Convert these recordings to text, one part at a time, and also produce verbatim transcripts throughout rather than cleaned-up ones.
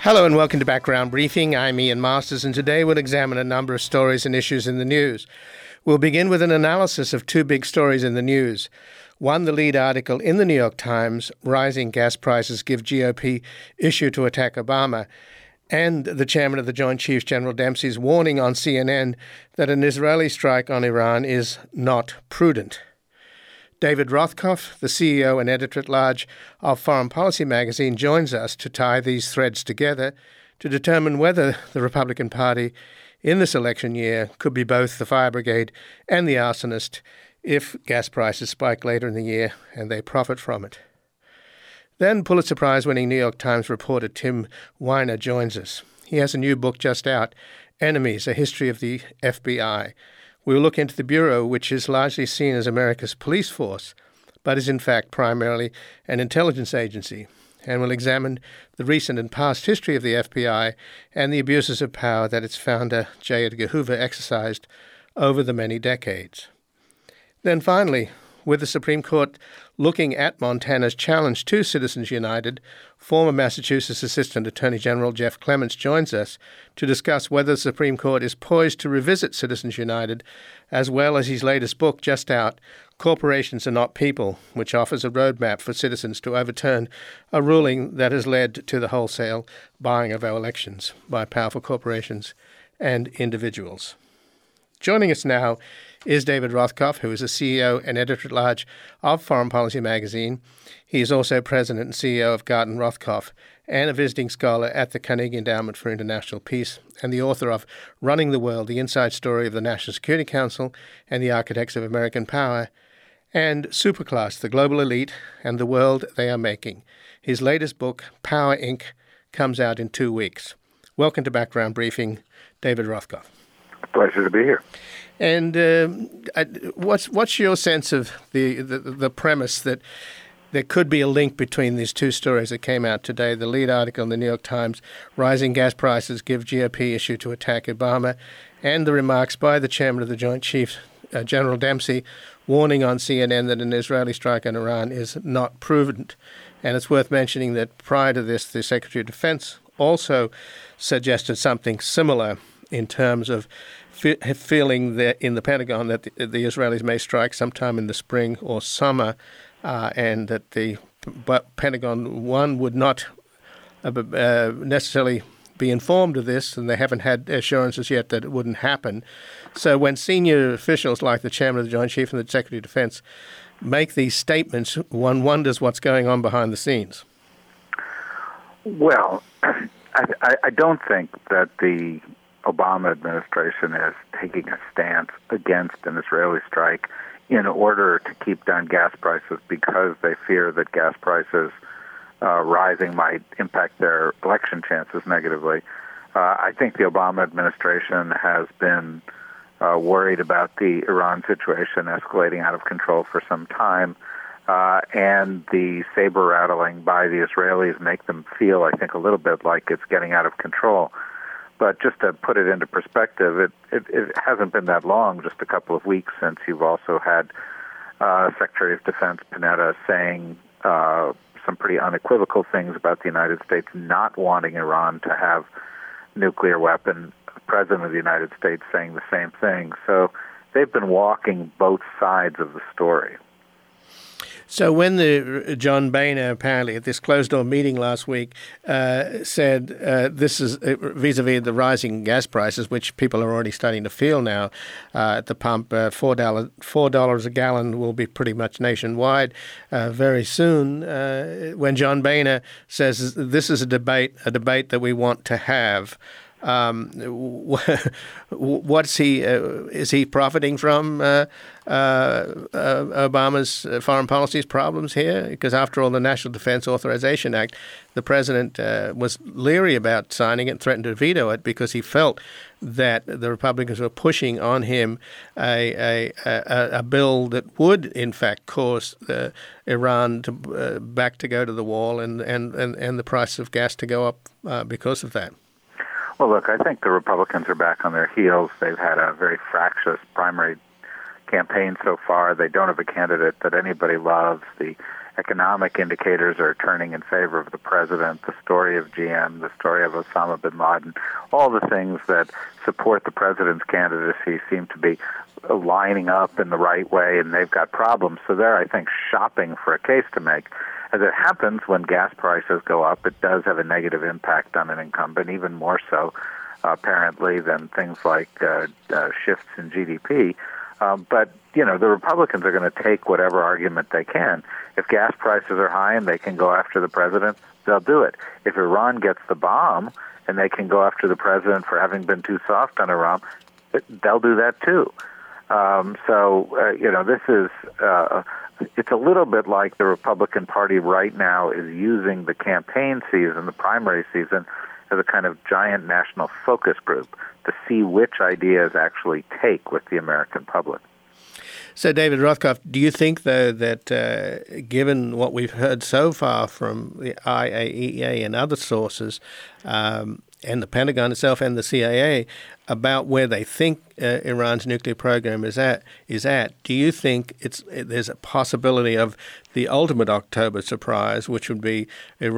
Hello and welcome to Background Briefing. I'm Ian Masters, and today we'll examine a number of stories and issues in the news. We'll begin with an analysis of two big stories in the news. One, the lead article in the New York Times, Rising Gas Prices Give G O P Issue to Attack Obama, and the chairman of the Joint Chiefs, General Dempsey's warning on C N N that an Israeli strike on Iran is not prudent. David Rothkopf, the C E O and editor-at-large of Foreign Policy magazine, joins us to tie these threads together to determine whether the Republican Party in this election year could be both the fire brigade and the arsonist if gas prices spike later in the year and they profit from it. Then Pulitzer Prize-winning New York Times reporter Tim Weiner joins us. He has a new book just out, Enemies, A History of the F B I. We'll look into the Bureau, which is largely seen as America's police force, but is in fact primarily an intelligence agency. And we'll examine the recent and past history of the F B I and the abuses of power that its founder, J. Edgar Hoover, exercised over the many decades. Then finally, with the Supreme Court looking at Montana's challenge to Citizens United, former Massachusetts Assistant Attorney General Jeff Clements joins us to discuss whether the Supreme Court is poised to revisit Citizens United, as well as his latest book just out, Corporations Are Not People, which offers a roadmap for citizens to overturn a ruling that has led to the wholesale buying of our elections by powerful corporations and individuals. Joining us now is David Rothkopf, who is the C E O and editor-at-large of Foreign Policy magazine. He is also president and C E O of Garton Rothkopf and a visiting scholar at the Carnegie Endowment for International Peace and the author of Running the World, The Inside Story of the National Security Council and the Architects of American Power, and Superclass, The Global Elite and the World They Are Making. His latest book, Power, Incorporated, comes out in two weeks. Welcome to Background Briefing, David Rothkopf. Pleasure to be here. And uh, what's what's your sense of the, the the premise that there could be a link between these two stories that came out today? The lead article in the New York Times, Rising Gas Prices Give G O P Issue to Attack Obama, and the remarks by the chairman of the Joint Chiefs, uh, General Dempsey, warning on C N N that an Israeli strike on Iran is not prudent. And it's worth mentioning that prior to this, the Secretary of Defense also suggested something similar in terms of fe- feeling that in the Pentagon that the, the Israelis may strike sometime in the spring or summer, uh, and that the but Pentagon, one, would not uh, uh, necessarily be informed of this, and they haven't had assurances yet that it wouldn't happen. So when senior officials like the Chairman of the Joint Chiefs and the Secretary of Defense make these statements, one wonders what's going on behind the scenes. Well, I, I don't think that the Obama administration is taking a stance against an Israeli strike in order to keep down gas prices because they fear that gas prices uh, rising might impact their election chances negatively. Uh, I think the Obama administration has been uh, worried about the Iran situation escalating out of control for some time, uh, and the saber rattling by the Israelis make them feel, I think, a little bit like it's getting out of control. But just to put it into perspective, it, it, it hasn't been that long, just a couple of weeks, since you've also had uh, Secretary of Defense Panetta saying uh, some pretty unequivocal things about the United States not wanting Iran to have nuclear weapon. The President of the United States saying the same thing. So they've been walking both sides of the story. So when the John Boehner, apparently at this closed-door meeting last week, uh, said uh, this is uh, vis-a-vis the rising gas prices, which people are already starting to feel now uh, at the pump, uh, four dollars four dollars a gallon will be pretty much nationwide uh, very soon. Uh, when John Boehner says this is a debate, a debate that we want to have. Um, what's he? Uh, is he profiting from uh, uh, uh, Obama's foreign policy's problems here? Because after all, the National Defense Authorization Act, the president uh, was leery about signing it, threatened to veto it because he felt that the Republicans were pushing on him a a, a, a bill that would, in fact, cause uh, Iran to uh, back to go to the wall and and, and, and the price of gas to go up uh, because of that. Well, look, I think the Republicans are back on their heels. They've had a very fractious primary campaign so far. They don't have a candidate that anybody loves. The economic indicators are turning in favor of the president, the story of G M, the story of Osama bin Laden, all the things that support the president's candidacy seem to be lining up in the right way, and they've got problems. So they're, I think, shopping for a case to make. As it happens, when gas prices go up, it does have a negative impact on an incumbent, even more so, uh, apparently, than things like uh, uh, shifts in G D P. Um, but, you know, the Republicans are going to take whatever argument they can. If gas prices are high and they can go after the president, they'll do it. If Iran gets the bomb and they can go after the president for having been too soft on Iran, they'll do that too. Um, so, uh, you know, this is, uh, it's a little bit like the Republican Party right now is using the campaign season, the primary season, as a kind of giant national focus group to see which ideas actually take with the American public. So, David Rothkopf, do you think, though, that uh, given what we've heard so far from the I A E A and other sources, um, and the Pentagon itself and the C I A, about where they think uh, Iran's nuclear program is at, is at, do you think it's there's a possibility of the ultimate October surprise, which would be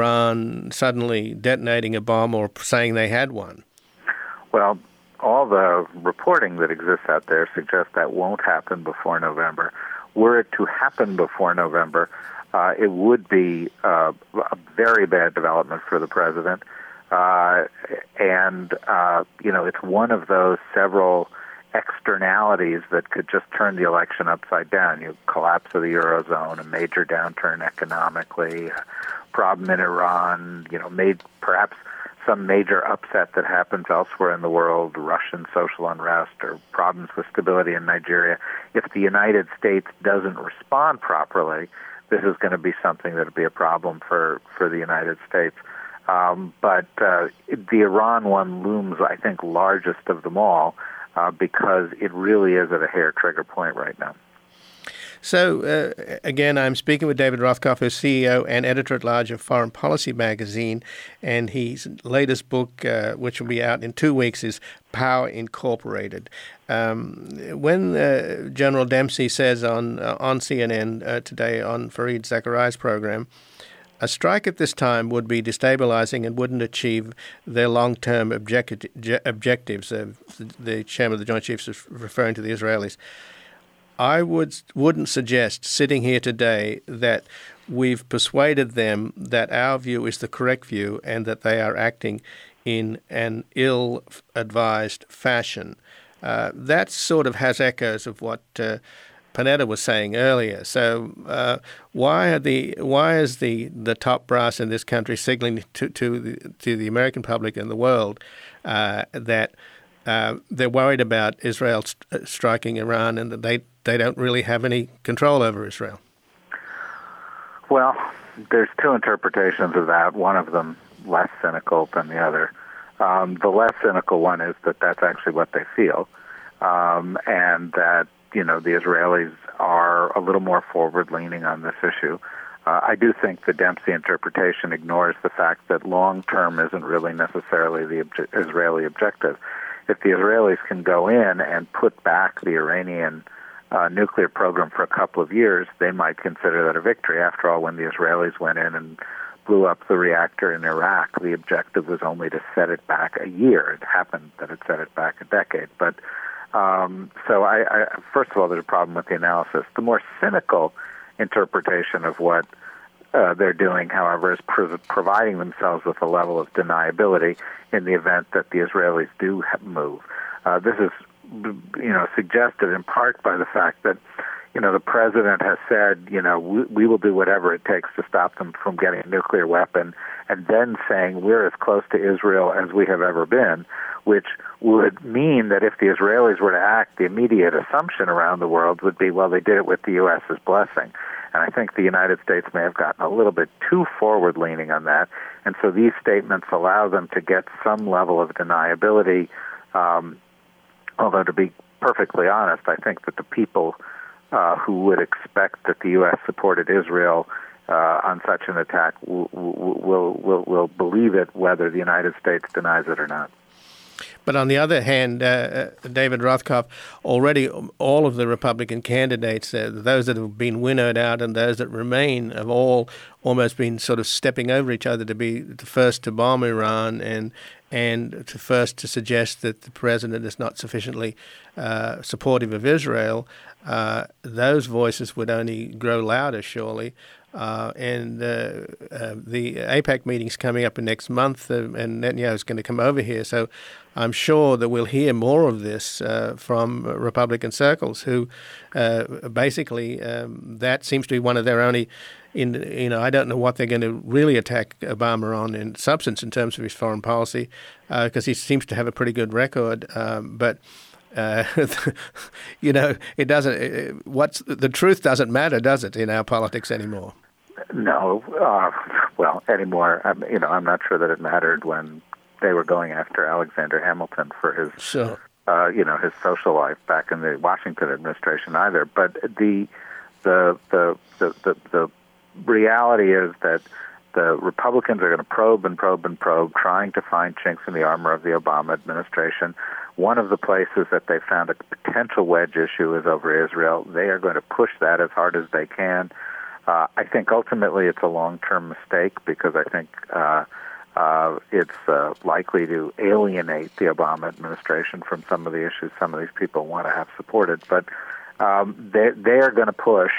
Iran suddenly detonating a bomb or saying they had one? Well, all the reporting that exists out there suggests that won't happen before November. Were it to happen before November, uh, it would be uh, a very bad development for the president. Uh, and, uh, you know, it's one of those several externalities that could just turn the election upside down. You collapse of the Eurozone, a major downturn economically, problem in Iran, you know, made perhaps some major upset that happens elsewhere in the world, Russian social unrest or problems with stability in Nigeria. If the United States doesn't respond properly, this is going to be something that will be a problem for, for the United States. Um, but uh, the Iran one looms, I think, largest of them all uh, because it really is at a hair trigger point right now. So, uh, again, I'm speaking with David Rothkopf, who's C E O and editor-at-large of Foreign Policy magazine, and his latest book, uh, which will be out in two weeks, is Power Incorporated. Um, when uh, General Dempsey says on uh, on C N N uh, today on Fareed Zakaria's program, a strike at this time would be destabilizing and wouldn't achieve their long-term object- objectives. Uh, the chairman of the Joint Chiefs is referring to the Israelis. I would, wouldn't suggest, sitting here today, that we've persuaded them that our view is the correct view and that they are acting in an ill-advised fashion. Uh, that sort of has echoes of what uh, Panetta was saying earlier. So uh, why are the why is the, the top brass in this country signaling to to the, to the American public and the world uh, that uh, they're worried about Israel st- striking Iran and that they they don't really have any control over Israel? Well, there's two interpretations of that. One of them less cynical than the other. Um, the less cynical one is that that's actually what they feel, um, and that you know, the Israelis are a little more forward-leaning on this issue. Uh, I do think the Dempsey interpretation ignores the fact that long-term isn't really necessarily the obje- Israeli objective. If the Israelis can go in and put back the Iranian uh, nuclear program for a couple of years, they might consider that a victory. After all, when the Israelis went in and blew up the reactor in Iraq, the objective was only to set it back a year. It happened that it set it back a decade. But Um, so, I, I, first of all, there's a problem with the analysis. The more cynical interpretation of what uh, they're doing, however, is pro- providing themselves with a level of deniability in the event that the Israelis do move. Uh, this is, you know, suggested in part by the fact that, you know, the president has said, you know, we, we will do whatever it takes to stop them from getting a nuclear weapon, and then saying we're as close to Israel as we have ever been, which would mean that if the Israelis were to act, the immediate assumption around the world would be, well, they did it with the U S's blessing. And I think the United States may have gotten a little bit too forward-leaning on that. And so these statements allow them to get some level of deniability. Um, although, to be perfectly honest, I think that the people uh, who would expect that the U S supported Israel uh, on such an attack will, will, will, will believe it whether the United States denies it or not. But on the other hand, uh, David Rothkopf, already all of the Republican candidates, uh, those that have been winnowed out and those that remain, have all almost been sort of stepping over each other to be the first to bomb Iran and and to first to suggest that the president is not sufficiently uh, supportive of Israel. Uh, those voices would only grow louder, surely. Uh, and uh, uh, the AIPAC meeting's coming up in next month, uh, and Netanyahu's going to come over here. So I'm sure that we'll hear more of this uh, from Republican circles, who uh, basically um, that seems to be one of their only. In you know, I don't know what they're going to really attack Obama on in substance in terms of his foreign policy, because uh, he seems to have a pretty good record, um, but. Uh, you know, it doesn't. What's the truth doesn't matter, does it, in our politics anymore? No. Uh, well, anymore. I'm, you know, I'm not sure that it mattered when they were going after Alexander Hamilton for his, sure. uh, you know, his social life back in the Washington administration either. But the the the the the, the reality is that the Republicans are going to probe and probe and probe, trying to find chinks in the armor of the Obama administration. One of the places that they found a potential wedge issue is over Israel. They are going to push that as hard as they can. Uh, I think ultimately it's a long-term mistake because I think uh, uh, it's uh, likely to alienate the Obama administration from some of the issues some of these people want to have supported. But um, they, they are going to push,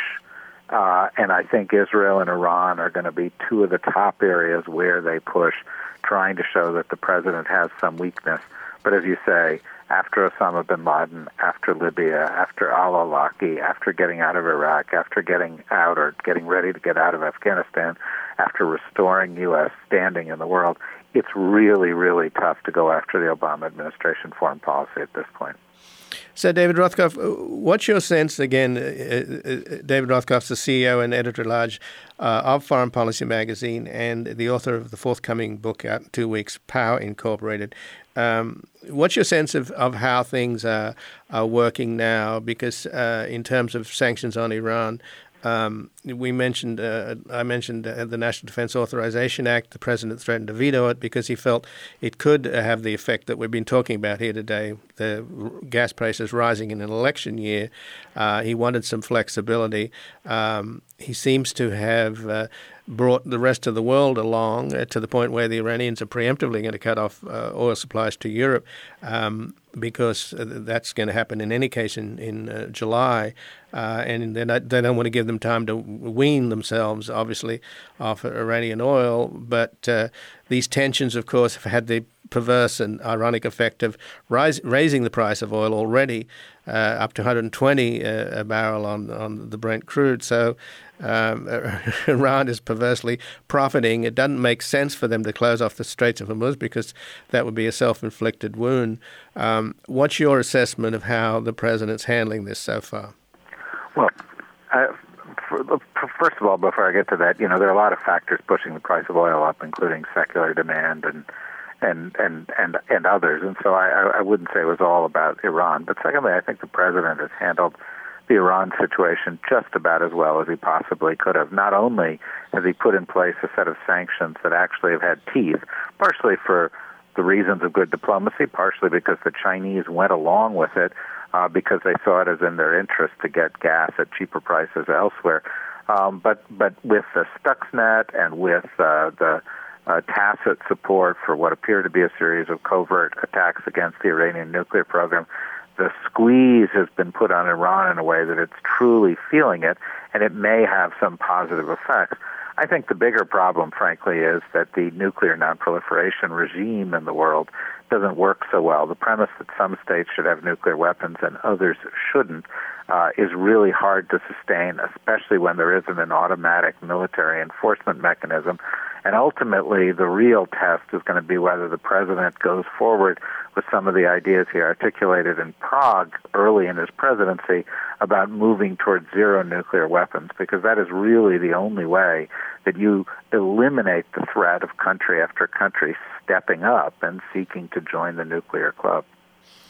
uh, and I think Israel and Iran are going to be two of the top areas where they push, trying to show that the president has some weakness. But as you say, after Osama bin Laden, after Libya, after al-Awlaki, after getting out of Iraq, after getting out or getting ready to get out of Afghanistan, after restoring U S standing in the world, it's really, really tough to go after the Obama administration foreign policy at this point. So, David Rothkopf, what's your sense, again, uh, uh, David Rothkopf's the C E O and editor-at-large uh, of Foreign Policy Magazine and the author of the forthcoming book out in two weeks, Power Incorporated. Um, what's your sense of, of how things are, are working now? Because uh, in terms of sanctions on Iran, Um, we mentioned, uh, I mentioned uh, the National Defense Authorization Act. The president threatened to veto it because he felt it could uh, have the effect that we've been talking about here today, the r- gas prices rising in an election year. Uh, he wanted some flexibility. Um, he seems to have uh, brought the rest of the world along uh, to the point where the Iranians are preemptively going to cut off uh, oil supplies to Europe um, because uh, that's going to happen in any case in, in uh, July. Uh, and they not, they don't want to give them time to wean themselves, obviously, off Iranian oil. But uh, these tensions, of course, have had the perverse and ironic effect of rise, raising the price of oil already uh, up to one hundred twenty uh, a barrel on, on the Brent crude. So um, Iran is perversely profiting. It doesn't make sense for them to close off the Straits of Hormuz because that would be a self-inflicted wound. Um, what's your assessment of how the president's handling this so far? Well, I, for, first of all, before I get to that, you know, there are a lot of factors pushing the price of oil up, including secular demand and and and and, and others. And so I, I wouldn't say it was all about Iran. But secondly, I think the president has handled the Iran situation just about as well as he possibly could have. Not only has he put in place a set of sanctions that actually have had teeth, partially for the reasons of good diplomacy, partially because the Chinese went along with it, Uh, because they saw it as in their interest to get gas at cheaper prices elsewhere. Um, but but with the Stuxnet and with uh, the uh, tacit support for what appear to be a series of covert attacks against the Iranian nuclear program, the squeeze has been put on Iran in a way that it's truly feeling it, and it may have some positive effects. I think the bigger problem, frankly, is that the nuclear nonproliferation regime in the world doesn't work so well. The premise that some states should have nuclear weapons and others shouldn't uh, is really hard to sustain, especially when there isn't an automatic military enforcement mechanism. And ultimately, the real test is going to be whether the president goes forward with some of the ideas he articulated in Prague early in his presidency about moving towards zero nuclear weapons, because that is really the only way that you eliminate the threat of country after country stepping up and seeking to join the nuclear club.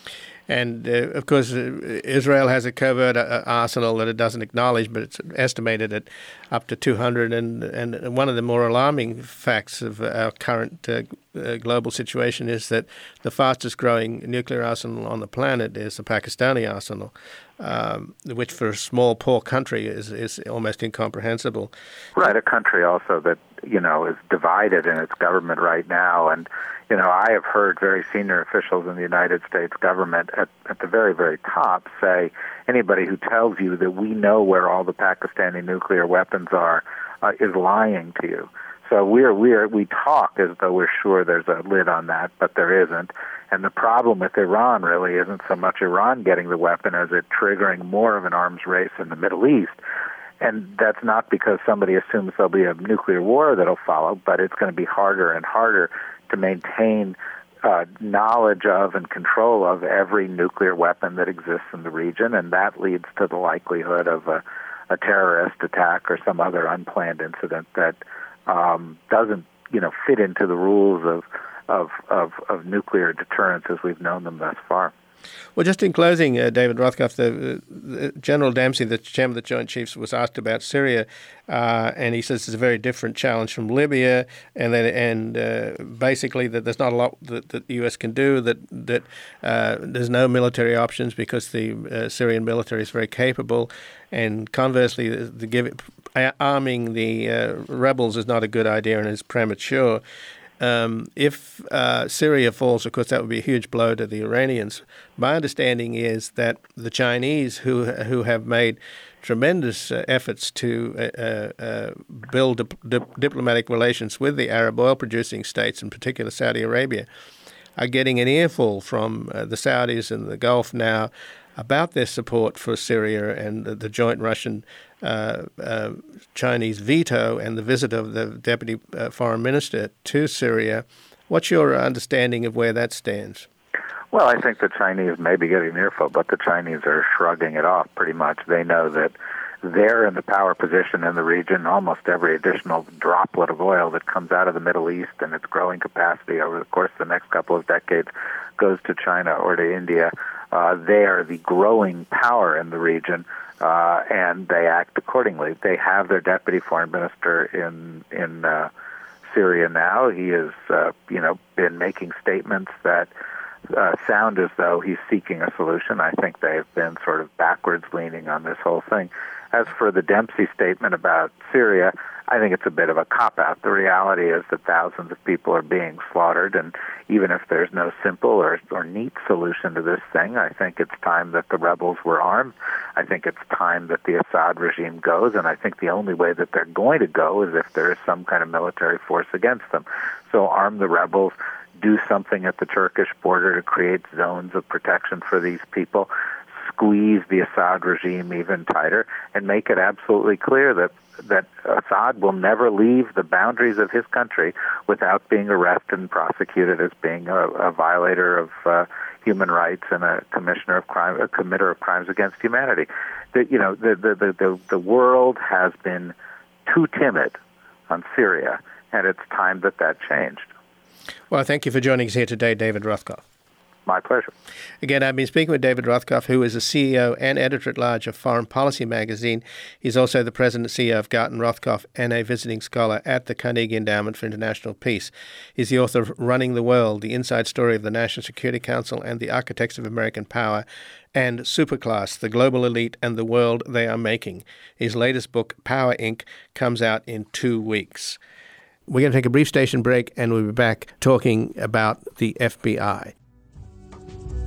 And, uh, of course, uh, Israel has a covert uh, arsenal that it doesn't acknowledge, but it's estimated at up to two hundred. And, and one of the more alarming facts of our current uh, uh, global situation is that the fastest growing nuclear arsenal on the planet is the Pakistani arsenal, um, which for a small, poor country is, is almost incomprehensible. Right, a country also that, you know, is divided in its government right now. And, you know, I have heard very senior officials in the United States government at, at the very, very top say anybody who tells you that we know where all the Pakistani nuclear weapons are uh, is lying to you. So we're, we're, we talk as though we're sure there's a lid on that, but there isn't. And the problem with Iran really isn't so much Iran getting the weapon as it triggering more of an arms race in the Middle East. And that's not because somebody assumes there'll be a nuclear war that'll follow, but it's going to be harder and harder to maintain uh, knowledge of and control of every nuclear weapon that exists in the region, and that leads to the likelihood of a, a terrorist attack or some other unplanned incident that um, doesn't, you know, fit into the rules of, of, of, of nuclear deterrence as we've known them thus far. Well, just in closing, uh, David Rothkopf, the, the General Dempsey, the chairman of the Joint Chiefs, was asked about Syria, uh, and he says it's a very different challenge from Libya, and that, and uh, basically that there's not a lot that, that the U S can do, that that uh, there's no military options because the uh, Syrian military is very capable, and conversely, the, the give, arming the uh, rebels is not a good idea and is premature. Um, if uh, Syria falls, of course, that would be a huge blow to the Iranians. My understanding is that the Chinese, who who have made tremendous uh, efforts to uh, uh, build dip- dip- diplomatic relations with the Arab oil-producing states, in particular Saudi Arabia, are getting an earful from uh, the Saudis in the Gulf now about their support for Syria and the, the joint Russian Uh, uh, Chinese veto and the visit of the deputy uh, foreign minister to Syria. What's your understanding of where that stands? Well, I think the Chinese may be getting an earful, but the Chinese are shrugging it off pretty much. They know that they're in the power position in the region. Almost every additional droplet of oil that comes out of the Middle East and its growing capacity over the course of the next couple of decades goes to China or to India. Uh, they are the growing power in the region. Uh, and they act accordingly. They have their deputy foreign minister in in uh, Syria now. He has, uh, you know, been making statements that uh, sound as though he's seeking a solution. I think they've been sort of backwards leaning on this whole thing. As for the Dempsey statement about Syria, I think it's a bit of a cop-out. The reality is that thousands of people are being slaughtered, and even if there's no simple or, or neat solution to this thing, I think it's time that the rebels were armed. I think it's time that the Assad regime goes, and I think the only way that they're going to go is if there is some kind of military force against them. So arm the rebels, do something at the Turkish border to create zones of protection for these people, squeeze the Assad regime even tighter, and make it absolutely clear that that Assad will never leave the boundaries of his country without being arrested and prosecuted as being a, a violator of uh, human rights and a commissioner of crime, a committer of crimes against humanity. The, you know, the, the the the the world has been too timid on Syria, and it's time that that changed. Well, thank you for joining us here today, David Rothkopf. My pleasure. Again, I've been speaking with David Rothkopf, who is the C E O and editor-at-large of Foreign Policy magazine. He's also the president and C E O of Garton Rothkopf and a visiting scholar at the Carnegie Endowment for International Peace. He's the author of Running the World, The Inside Story of the National Security Council and the Architects of American Power, and Superclass, The Global Elite and the World They Are Making. His latest book, Power, Incorporated, comes out in two weeks. We're going to take a brief station break, and we'll be back talking about the F B I.